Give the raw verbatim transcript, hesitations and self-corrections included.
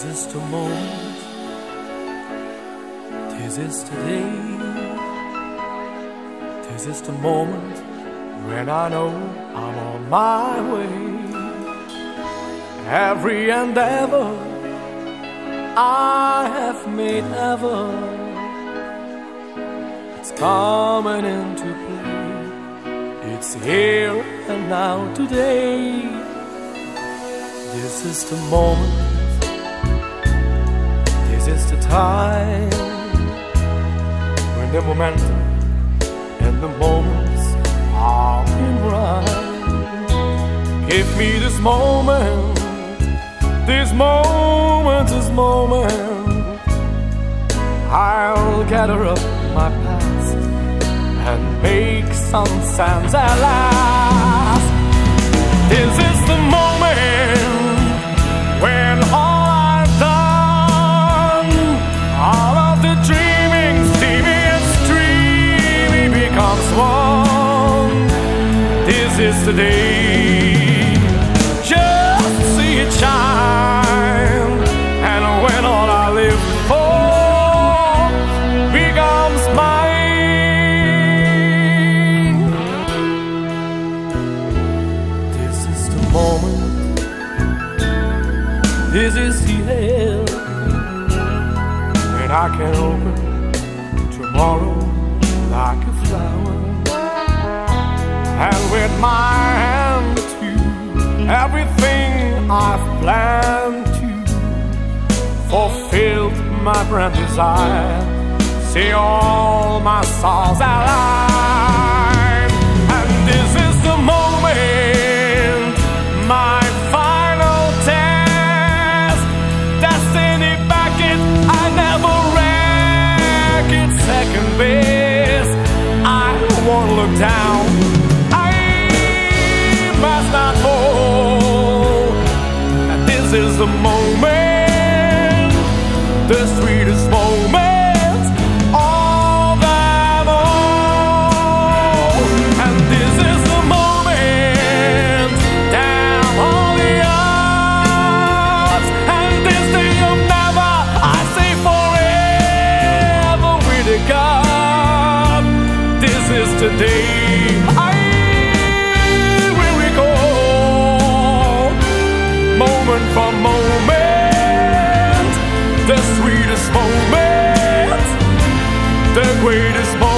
This is the moment, this is the day, this is the moment when I know I'm on my way. Every endeavor I have made ever, it's coming into play. It's here and now today. This is the moment, this is the time when the momentum and the moments are in rhyme. Give me this moment, this moment, this moment. I'll gather up my past and make some sense at last. This is the moment when all I've done, all of the dreaming, steaming and streaming becomes one. This is the day, just see it shine. And when all I live for becomes mine, this is the moment, this is the air when I can open tomorrow like a flower, and with my hand to everything I've planned to fulfill my grand desire. See all my stars align, and this is the moment, my final test. Destiny back it, I never wreck it. Second base, I won't look down, I must not fall. And this is the moment, the sweetest moment of them all. And this is the moment, damn all the odds. And this day of never, I say forever with a God. This is the day I will recall, moment for moment, the sweetest moment, the greatest moment.